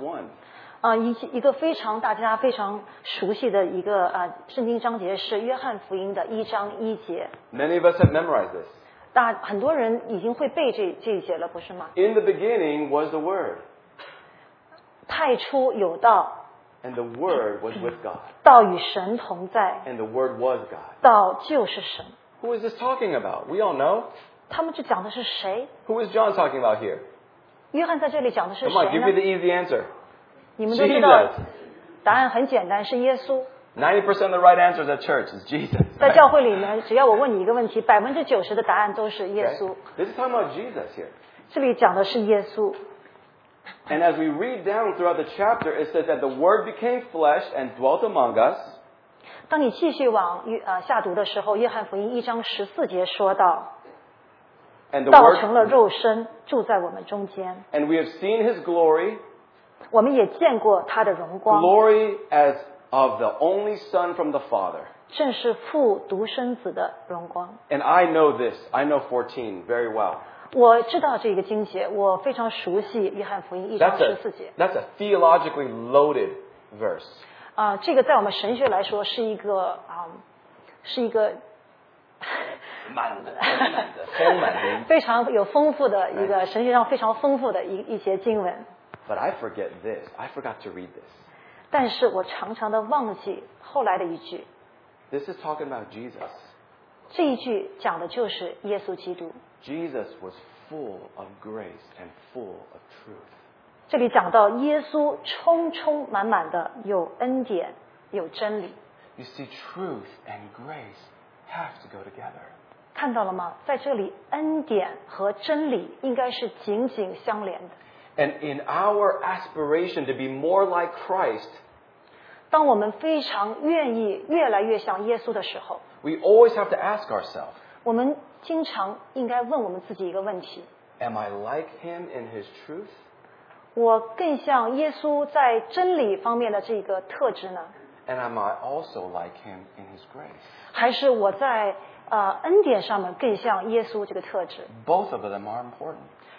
1. 一个大家非常熟悉的一个圣经章节是约翰福音的1章1节。 Many of us have memorized this. 很多人已经会背这一节了，不是吗？ In the beginning was the Word, 太初有道， and the Word was with God, 道与神同在， and the Word was God. 道就是神。 Who is this talking about? We all know. 他们这讲的是谁？ Who is John talking about here? 约翰在这里讲的是 Come on, 谁 give me the 呢？ easy answer. 你们都知道 Jesus. 答案很简单，是耶稣。 90% of the right answers at church is Jesus. 在教会里面，只要我问你一个问题，90%的答案都是耶 Okay? 稣。 This is talking about Jesus here. 这里讲的是耶稣。 And as we read down throughout the chapter, it says that the Word became flesh and dwelt among us. 当你继续往下读的时候，约翰福音1章14节说到， And the 道 Word, 成了肉身，住在我们中间。 and we have seen His glory, 我们也见过他的荣光， glory as of the only Son from the Father. 正是父独生子的荣光。 And I know this. I know 14 very well. 我知道这个经节，我非常熟悉约翰福音1章14节。 That's a theologically loaded verse. 这个在我们神学来说是一个非常有丰富的一个神学上非常丰富的一些经文。 But I forget this. I forgot to read this. 但是我常常的忘记后来的一句， This is talking about Jesus. 这一句讲的就是耶稣基督。 Jesus was full of grace and full of truth. 这里讲到耶稣充充满满的有恩典有真理。 You see, truth and grace have to go together. 看到了吗？在这里恩典和真理应该是紧紧相连的。 And in our aspiration to be more like Christ, 当我们非常愿意越来越像耶稣的时候， we always have to ask ourselves, 我们经常应该问我们自己一个问题： am I like Him in His truth? 我更像耶稣在真理方面的这个特质呢， And am I also like Him in His grace? 还是我在恩典上面更像耶稣这个特质？ Both of them are important.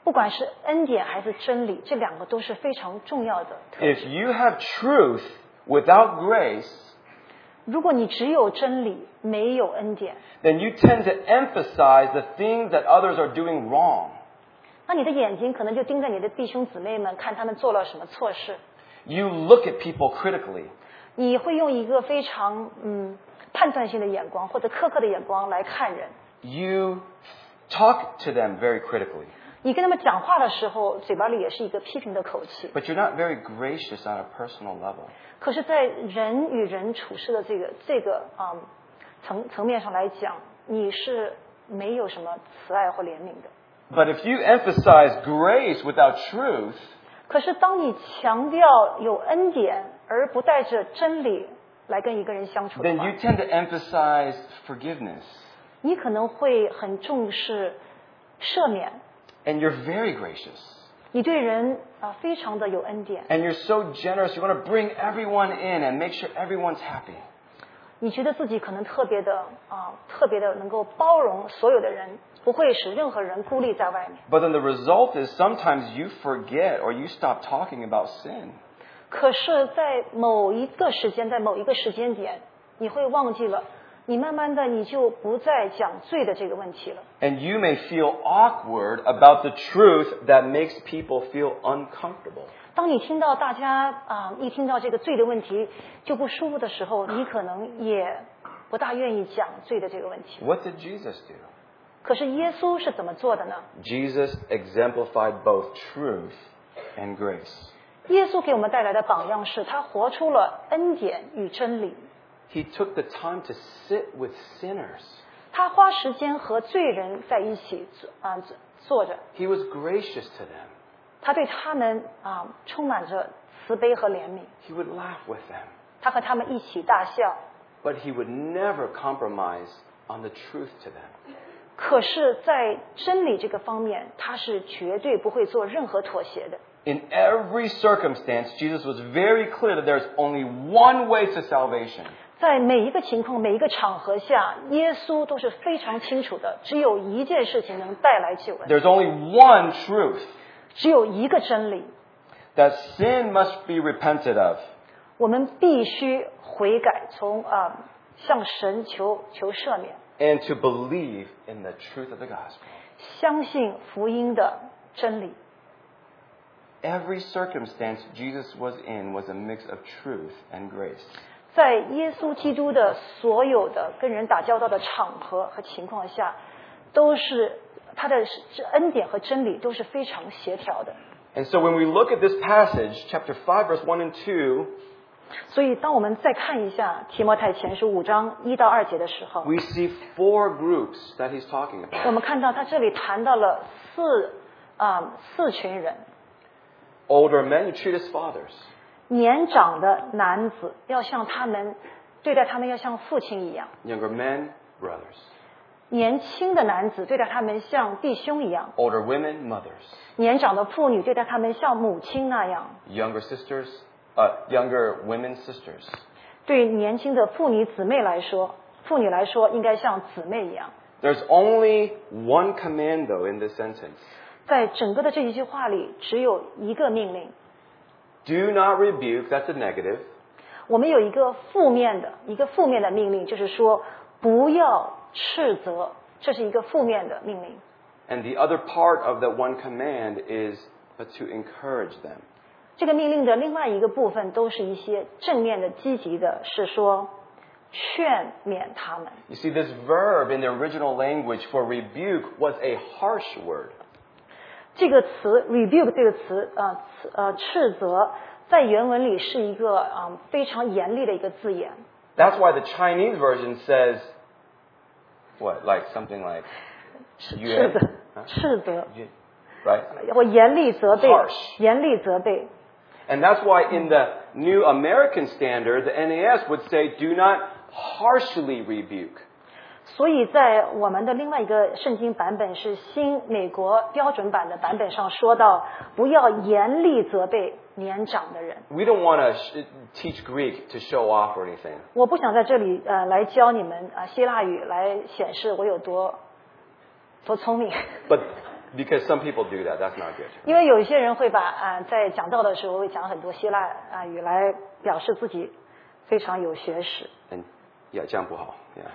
不管是恩典还是真理，这两个都是非常重要的特质。 If you have truth without grace, 如果你只有真理，没有恩典， then you tend to emphasize the things that others are doing wrong. 那你的眼睛可能就盯着你的弟兄姊妹们，看他们做了什么错事。 You look at people critically. 你会用一个非常判断性的眼光或者苛刻的眼光来看人。 You talk to them very critically. 你跟他们讲话的时候，嘴巴里也是一个批评的口气。 But you're not very gracious on a personal level. 可是，在人与人处事的这个层面上来讲，你是没有什么慈爱或怜悯的。 But if you emphasize grace without truth, 可是，当你强调有恩典，而不带着真理来跟一个人相处的 then 话 you，tend to emphasize forgiveness. 你可能会很重视赦免， And you're very gracious. 你对人非常的有恩典， And you're so generous. You want to bring everyone in and make sure everyone's happy. 你觉得自己可能特别的能够包容所有的人，不会使任何人孤立在外面。 But then the result is sometimes you forget or you stop talking about sin. 可是，在某一个时间，在某一个时间点，你会忘记了，你慢慢的你就不再讲罪的这个问题了。 And you may feel awkward about the truth that makes people feel uncomfortable. 当你听到大家一听到这个罪的问题就不舒服的时候，你可能也不大愿意讲罪的这个问题。 What did Jesus do? 可是耶稣是怎么做的呢？ Jesus exemplified both truth and grace. 耶稣给我们带来的榜样是他活出了恩典与真理。 He took the time to sit with sinners. 他花时间和罪人在一起坐着， He was gracious to them. 他对他们充满着慈悲和怜悯， He would laugh with them. 他和他们一起大笑。 But he would never compromise on the truth to them. 可是，在真理这个方面，他是绝对不会做任何妥协的。 In every circumstance, Jesus was very clear that there's only one way to salvation. 在每一个情况、每一个场合下，耶稣都是非常清楚的，只有一件事情能带来救恩， There's only one truth, 只有一个真理。 that sin must be repented of. 我们必须悔改，向神求赦免， And to believe in the truth of the gospel. 相信福音的真理。 Every circumstance Jesus was in was a mix of truth and grace. 在耶稣基督的所有的跟人打交道的场合和情况下，都是他的恩典和真理都是非常协调的。 And so when we look at this passage, chapter 5, verse 1 and 2, 所以，当我们再看一下提摩太前书5章1到2节的时候， we see four groups that he's talking 我 about. 们看到他这里谈到了四群人。 Older men, you treat as fathers. 年长的男子要像他们对待他们要像父亲一样， Younger men, brothers. 年轻的男子对待他们像弟兄一样， Older women, mothers. 年长的妇女对待他们像母亲那样。 Younger younger women, sisters. 对年轻的妇女来说应该像姊妹一样。 There's only one command, though, in this sentence. 在整个的这一句话里，只有一个命令。 Do not rebuke, that's a negative. 我们有一个负面的命令，就是说不要斥责，这是一个负面的命令。 And the other part of that one command is but to encourage them. 这个命令的另外一个部分都是一些正面的、积极的，是说劝勉他们。 You see, this verb in the original language for rebuke was a harsh word. 这个词 rebuke 这个词斥责，在原文里是一个非常严厉的一个字眼。 That's why the Chinese version says, what, like something like, 斥责 right? 或严厉责备 Harsh 严厉责备。 And that's why in the New American Standard, the NAS would say, do not harshly rebuke. 所以在我们的另外一个圣经版本是新美国标准版的版本上说到，不要严厉责备年长的人。 We don't want to teach Greek to show off or anything. 我不想在这里来教你们希腊语来显示我有多聪明。 But Because some people do that. That's not good. 因为有一些人会把在讲道的时候会讲很多希腊语来表示自己非常有学识。 And yeah, 这样不好. Yeah.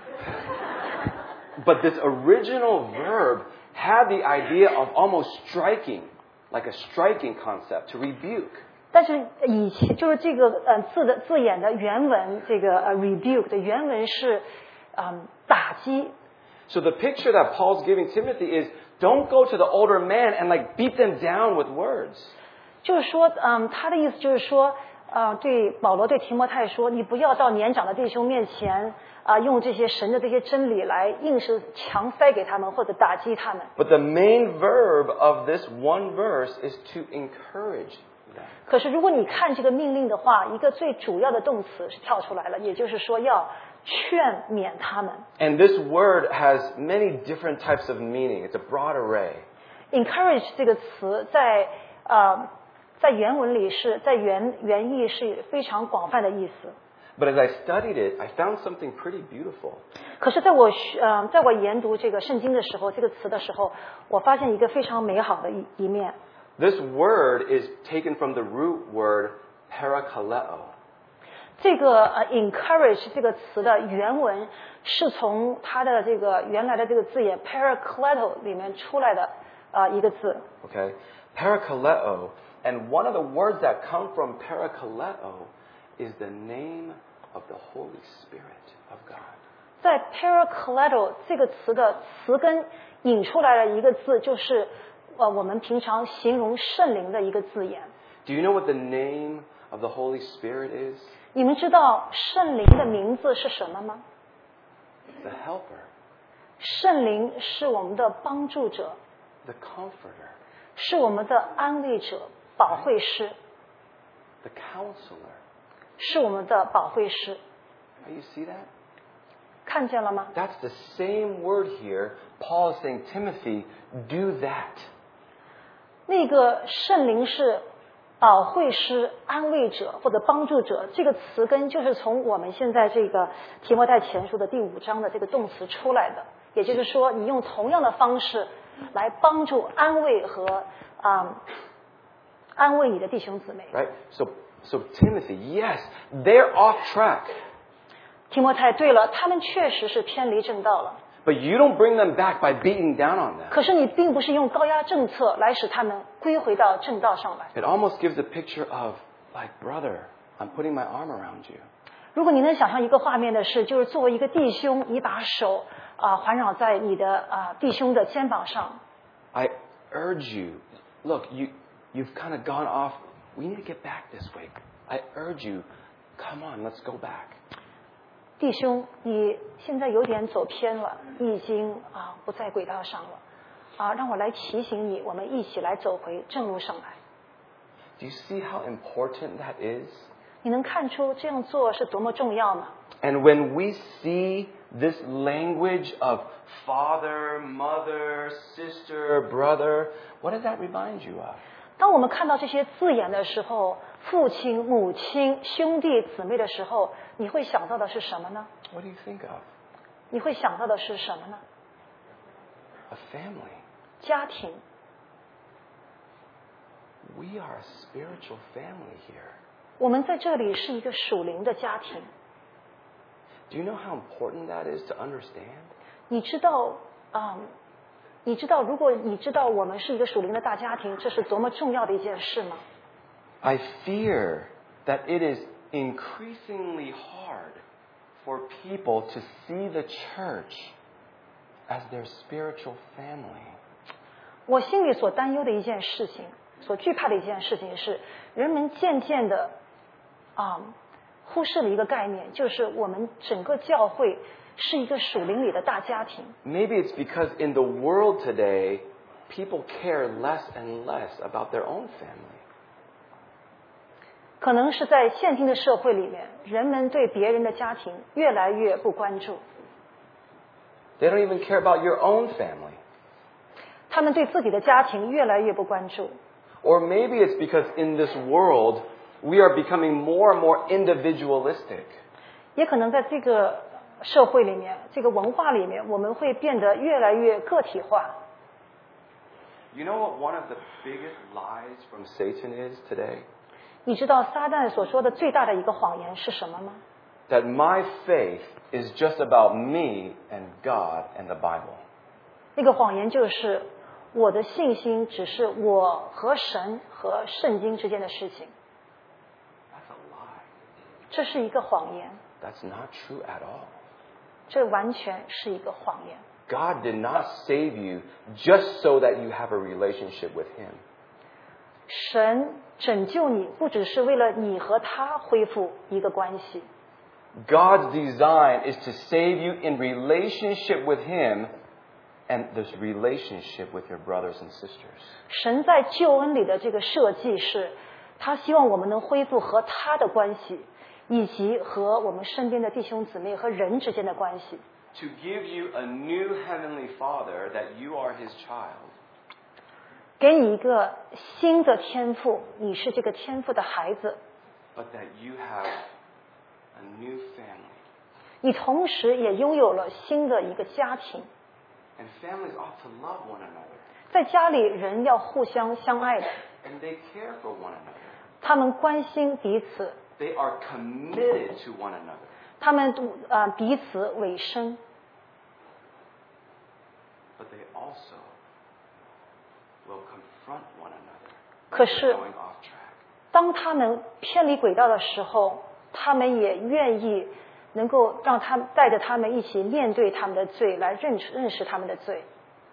But this original verb had the idea of almost striking, like a striking concept, to rebuke. 但是以前就是这个字眼的原文，这个rebuke 的原文是打击。 So the picture that Paul's giving Timothy is don't go to the older man and like beat them down with words. 就是说，他的意思就是说，对保罗对提摩太说，你不要到年长的弟兄面前用这些神的这些真理来硬是强塞给他们或者打击他们。 But the main verb of this one verse is to encourage them. 可是如果你看这个命令的话，一个最主要的动词是跳出来了，也就是说要劝勉他们。 And this word has many different types of meaning. It's a broad array. Encourage 这个词在原文里在原意是非常广泛的意思。 But as I studied it, I found something pretty beautiful. 可是在我研读这个圣经的时候，这个词的时候，我发现一个非常美好的一面。 This word is taken from the root word parakaleo. 这个encourage 这个词的原文是从它的这个原来的这个字眼 parakleto 里面出来的一个字。 Okay? Parakaleo. And one of the words that come from parakaleo is the name of the Holy Spirit of God. 在 parakleto 这个词的词根引出来的一个字，就是我们平常形容圣灵的一个字眼。 Do you know what the name of the Holy Spirit is? 你们知道圣灵的名字是什么吗？ The helper. 圣灵是我们的帮助者， The comforter. 是我们的安慰者、保惠师， The counselor. 是我们的保惠师。 You see that? 看见了吗？ That's the same word here. Paul is saying, Timothy, do that. 那个圣灵是保惠师、安慰者或者帮助者，这个词根就是从我们现在这个提摩太前书的第5章的这个动词出来的。也就是说，你用同样的方式来帮助、安慰和安慰你的弟兄姊妹。 Right? So Timothy, yes, they're off track. 提摩太，对了，他们确实是偏离正道了。 But you don't bring them back by beating down on them. 可是你并不是用高压政策来使他们归回到正道上来。 It almost gives a picture of, like, brother, I'm putting my arm around you. 如果你能想象一个画面的是，就是作为一个弟兄，你把手环绕在你的弟兄的肩膀上。 I urge you, look, you've kind of gone off. We need to get back this way. I urge you, come on, let's go back. 弟兄，你现在有点走偏了，你已经不在轨道上了，让我来提醒你，我们一起来走回正路上来。 Do you see how important that is? 你能看出这样做是多么重要吗？ And when we see this language of father, mother, sister, brother, what does that remind you of? 当我们看到这些字眼的时候，父亲、母亲、兄弟姊妹的时候，你会想到的是什么呢？ What do you think of? 你会想到的是什么呢？ A family. 家庭。 We are a spiritual family here. 我们在这里是一个属灵的家庭。 Do you know how important that is to understand? 你知道，如果你知道我们是一个属灵的大家庭，这是多么重要的一件事吗？ I fear that it is increasingly hard for people to see the church as their spiritual family. 我心里所担忧的一件事情，所惧怕的一件事情是，人们渐渐的忽视了一个概念，就是我们整个教会是一个属灵里的大家庭。 Maybe it's because in the world today, people care less and less about their own family. 可能是在现今的社会里面，人们对别人的家庭越来越不关注， They don't even care about your own family. 他们对自己的家庭越来越不关注。 Or maybe it's because in this world, we are becoming more and more individualistic. 也可能在这个社会里面，这个文化里面，我们会变得越来越个体化。 You know what one of the biggest lies from Satan is today? 你知道撒旦所说的最大的一个谎言是什么吗？ That my faith is just about me and God and the Bible. 那个谎言就是我的信心只是我和神和圣经之间的事情。 That's a lie. 这是一个谎言， That's not true at all. 这完全是一个谎言。 God did not save you just so that you have a relationship with Him. 神拯救你，不只是为了你和他恢复一个关系。 God's design is to save you in relationship with Him and this relationship with your brothers and sisters. 神在救恩里的这个设计是，他希望我们能恢复和他的关系，以及和我们身边的弟兄姊妹和人之间的关系。 To give you a new heavenly Father that you are His child. 给你一个新的天赋，你是这个天赋的孩子。 But that you have a new family. 你同时也拥有了新的一个家庭。 And families ought to love one another. 在家里，人要互相相爱的， And they care for one another. 他们关心彼此， They are committed to one another. 他们彼此委身。 But they also will confront one another. 可是 Going off track. 当他们偏离轨道的时候，他们也愿意能够让他们带着他们一起面对他们的罪，来认识他们的罪。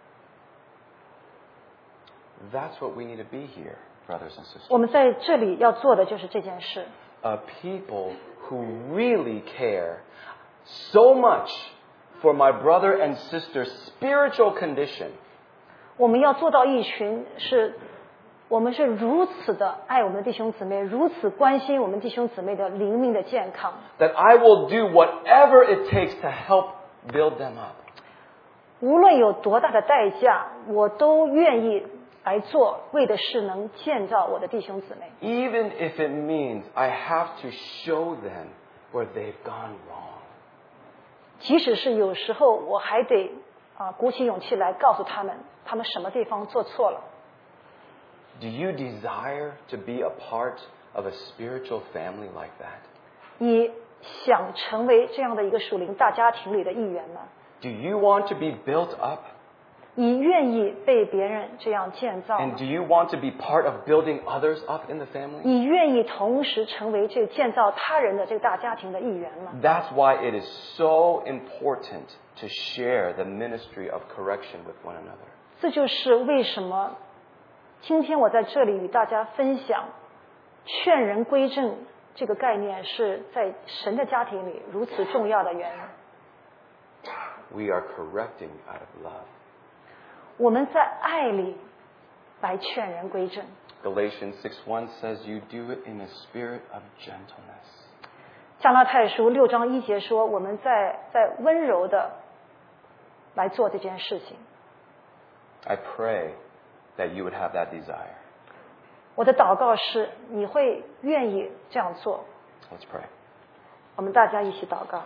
That's what we need to be here, brothers and sisters. 我们在这里要做的就是这件事。 A people who really care so much for my brother and sister's spiritual condition. 我们要做到一群我们是如此的爱我们的弟兄姊妹，如此关心我们弟兄姊妹的灵命的健康。 That I will do whatever it takes to help build them up. 无论有多大的代价，我都愿意来做，为的是能建造我的弟兄姊妹。 Even if it means I have to show them where they've gone wrong. 即使是有时候我还得鼓起勇气来告诉他们，他们什么地方做错了。 Do you desire to be a part of a spiritual family like that? 你想成为这样的一个属灵大家庭里的一员吗？ Do you want to be built up? 你愿意被别人这样建造 And 吗 do？you want to be part of building others up in the family? 你愿意同时成为这个建造他人的这个大家庭的一员吗？ That's why it is so important to share the ministry of correction with one another. 这就是为什么今天我在这里与大家分享劝人归正这个概念是在神的家庭里如此重要的原因。 We are correcting out of love. 我们在爱里来劝人归正。 Galatians 6:1 says you do it in a spirit of gentleness. 加拉太书6章1节说，我们在温柔的来做这件事情。 I pray that you would have that desire. 我的祷告是，你会愿意这样做。 Let's pray. 我们大家一起祷告。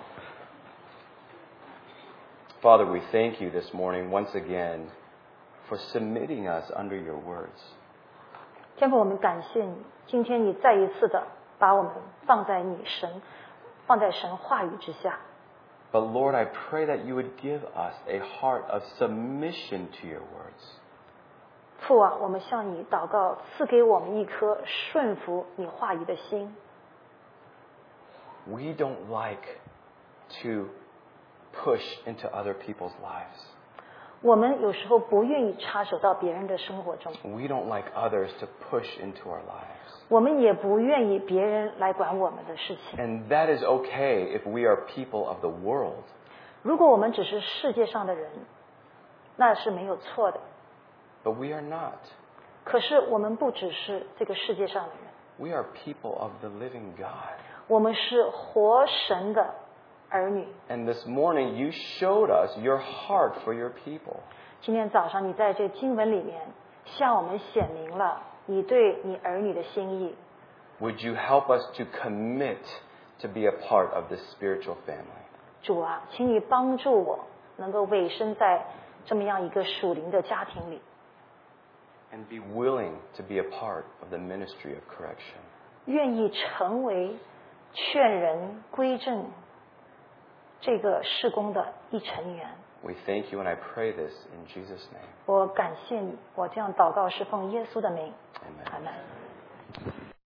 Father, we thank you this morning once again for submitting us under your words. 天父，我们感谢你，今天你再一次的把我们放在神话语之下。 But Lord, I pray that you would give us a heart of submission to your words. 父啊，我们向你祷告，赐给我们一颗顺服你话语的心。 We don't like to push into other people's lives. 我们有时候不愿意插手到别人的生活中， We don't like others to push into our lives. 我们也不愿意别人来管我们的事情。 And that is okay if we are people of the world. 如果我们只是世界上的人，那是没有错的。 But we are not. 可是我们不只是这个世界上的人， We are people of the living God. 我们是活神的儿女。 And this morning you showed us your heart for your people. 今天早上你在这经文里面向我们显明了你对你儿女的心意。 Would you help us to commit to be a part of this spiritual family? 主啊，请你帮助我能够委身在这么样一个属灵的家庭里。 And be willing to be a part of the ministry of correction. 愿意成为劝人归正这个事工的一成员。 We thank you and I pray this in Jesus' name. 我感谢你，我这样祷告是奉耶稣的名。 Amen. 阿门。